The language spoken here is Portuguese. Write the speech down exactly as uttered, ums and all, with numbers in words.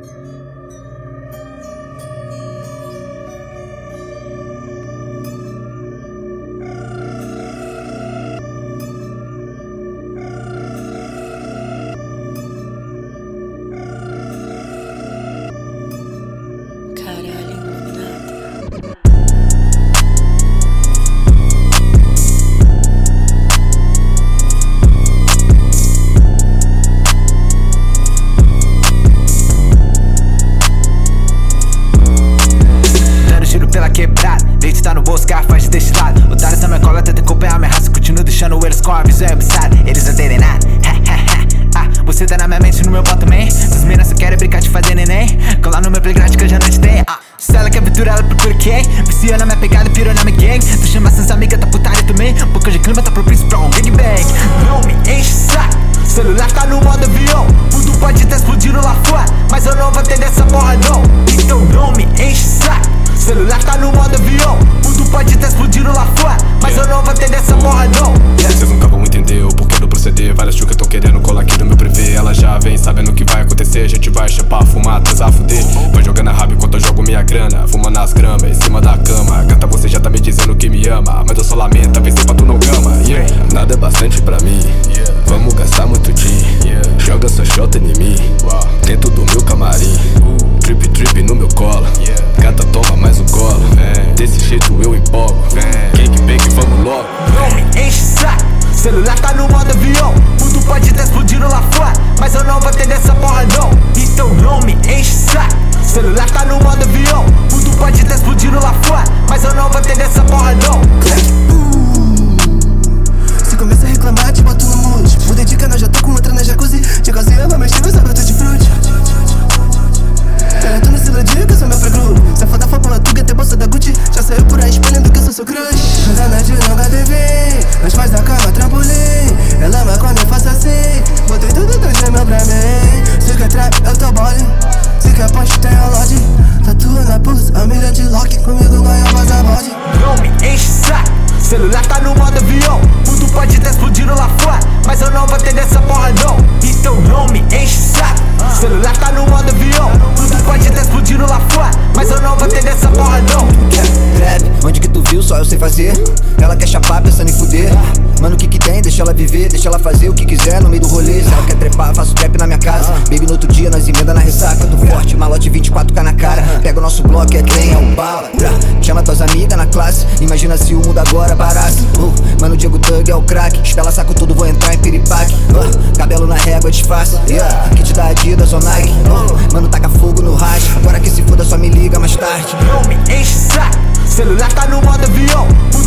Faz deste lado, otários na minha cola, tenta acompanhar minha raça. Continuo deixando eles com a visão embaçada. Eles não entendem nada, ah, você tá na minha mente, no meu pau também. As minas só querem brincar de fazer neném. Colar no meu playground que eu já não te tenho, ah. Se ela quer aventura, ela procura quem? Viciou na minha pegada, pirou na minha gang. Tu chama essas amigas, tá putaria também. Boca de clima, tá propício pra um big bang. Não me enche saco, celular tá no modo avião. Tudo pode ter explodido lá fora, mas eu não vou ter dessa porra não. Então não me enche saco, celular tá no modo avião. Tudo pode ter explodido lá fora, mas eu não vou ter dessa porra não. Vocês nunca vão entender o porquê do proceder. Várias chucas tão querendo colar aqui no meu privê. Ela já vem sabendo o que vai acontecer. A gente vai chapar, fumar, transar, fuder. Vai jogando a rabo enquanto eu jogo minha grana. Fuma nas gramas, em cima da cama. Gata, você já tá me dizendo que me ama, mas eu só lamento, vencer pra tu não gama, yeah. Nada é bastante pra mim, vamos gastar muito din. Joga sua shota em mim, dentro do meu camarim. Trip, trip no meu colo. Gata, toma mais um golo. Desse jeito eu empolgo. Cake, bake, vamos logo. Não me enche saco, celular tá no modo avião. Tudo pode ter explodido lá fora, mas eu não vou ter dessa porra não. Então não me enche saco, celular tá no modo avião. Tudo pode ter explodido lá fora, mas eu não vou ter dessa porra não. Se começa a reclamar, te boto no mute. Mudei de canal, já tô com outra na jacuzzi. De cozinha, vou mexer meus abertos de fruta. Eu tô nesse ladinho que eu sou meu pré-gru. Se a foda for boa, tu quer ter bolsa da Gucci. Já saiu por aí espalhando que eu sou seu crush. Anda na de longa T V, nós faz da cama trampolim. Ela ama quando eu faço assim. Botei tudo dois gêmeos pra mim. Se quer trap, eu tô bole. Se quer punch, tem a loja. Tatua na pulse, a mira de lock. Comigo ganha vaza bode. Não me enche saco, celular tá no modo avião. Tudo pode ter explodido lá fora, mas eu não vou ter dessa porra não. Então não me enche saco, celular tá no modo avião. Tudo pode ter explodido lá fora, mas eu não vou ter dessa porra não. Trap, onde que tu viu, só eu sei fazer. Ela quer chapar, pensando em fuder. Mano, o que que tem, deixa ela viver. Deixa ela fazer o que quiser no meio do rolê. Se ela quer trepar, faço trap na minha casa. Baby, no outro dia nós emenda na ressaca. Tô forte, malote vinte e quatro K na cara. Pega o nosso bloco, é trem, é o bala. Chama tuas amigas na classe, imagina se o mundo agora parasse. uh, Mano, Diego Thug é o craque. Espela saco tudo, vou entrar em piripaque. uh, Cabelo na régua, disfarce, yeah. Kit da Adidas ou Nike. uh, Mano, taca fogo no racho. Agora que se foda, só me liga mais tarde. Não me enche saco, celular tá no modo avião.